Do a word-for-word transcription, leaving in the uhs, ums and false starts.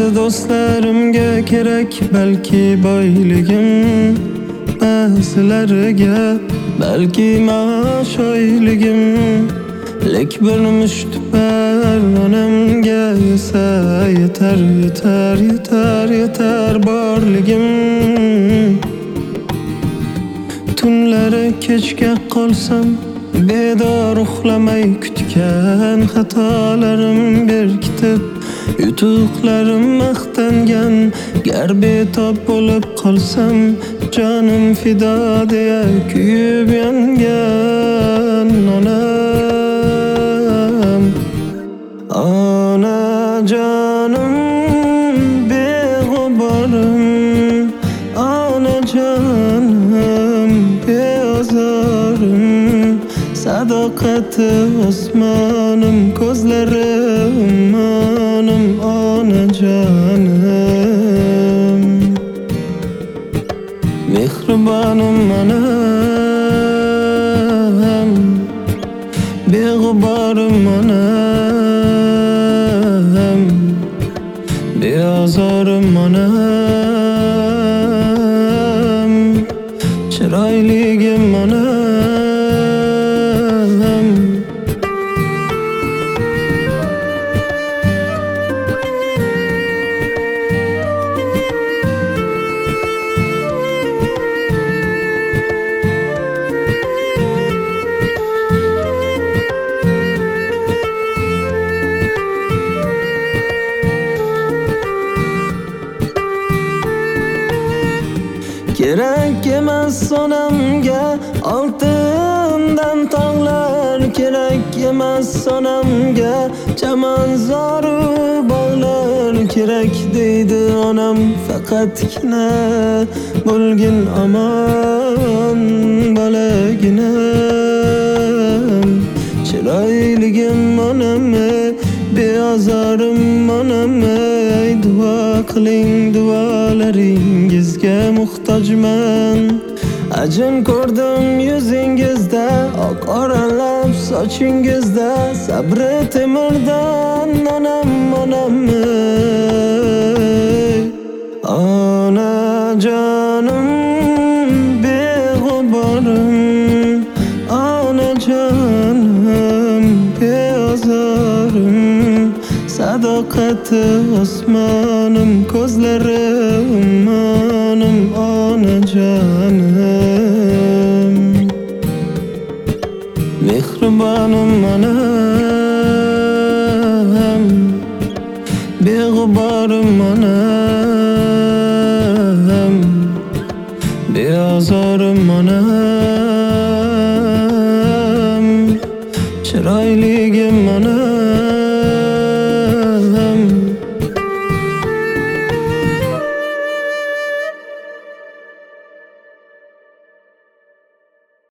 Ba'zi do'stlarimga kerak balki boyligim, ba'zilariga balki maosh oyligim. Lek bir mushtipar onamga esa yetar, yetar, yetar, yetar borligim. Tunlari kechga qolsam bedor uxlamay kutgan xatolarim berkitib, yutuqlarim maqtangan gar betob bo'lib qolsam jonim fido deya kuyib yongan onam. Onajonim beg'uborim, onajonim beozorim, sadoqati osmonim, ko'zlarim onim, onajonim. Mehribonim onam, beg'uborim onam, beozorim onam, chiroyligim onam. Kerak emas onamga oltindan tog'lar, kerak emas onamga chamanzoru bog'lar. Kerak deydi onam faqatgina bo'lgin omon bolaginam. Chiroyligim onam, beozorim onam, duo qiling, duolaringizga muhtojman. Ajin ko'rdim yuzingizda, oq oralab sochingizda, sabri temirdan onam, onam. Onajonim beg'uborim, onajonim beozorim, sadoqati osmonim, ko'zlarim onim, onajonim. Mehribonim onam, beg'uborim onam, beozorim onam, chiroyligim onam.